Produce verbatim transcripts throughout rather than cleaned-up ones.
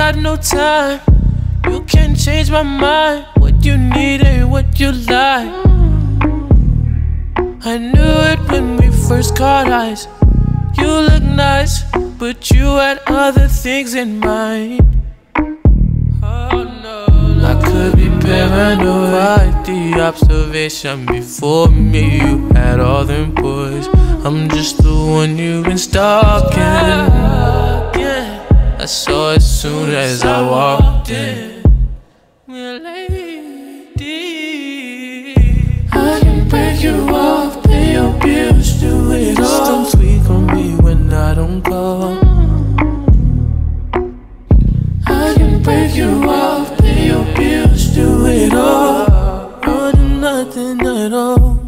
got no time. You can't change my mind. What you need ain't what you like. I knew it when we first caught eyes. You look nice, but you had other things in mind. Oh no, I could be paranoid. Quite the observation before me. You had all them boys. I'm just the one you've been stalking. I saw as soon as I walked in. Well, lady, I can break you off, pay your bills, do it all. Just don't tweak on me when I don't call. I can break you off, pay your bills, do it all, or do nothing at all.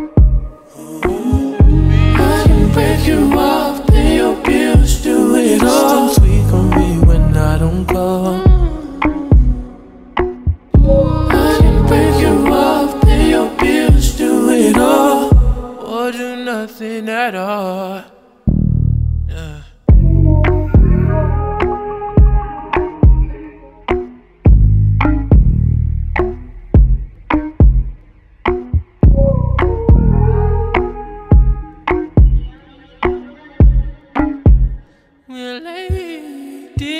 I can break you off, pay your bills, do it all. Just don't tweak on me when I don't call. I can break you off, pay your bills, do it all, or do nothing at all. Yeah. Well, lady,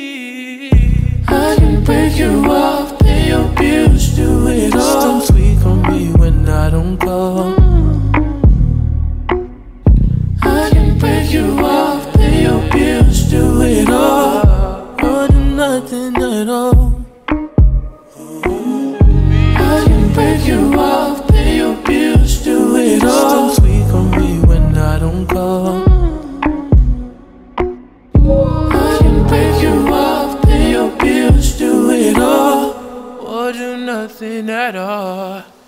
I can break you off, pay your bills, do it all. Just don't tweak on me when I don't call. I can break you off, pay your bills, do it all, or do nothing at all. I can break you off, pay your bills, do it all. Just don't tweak on me when I don't call. I can break you off, pay your bills, do it all, or do nothing at all.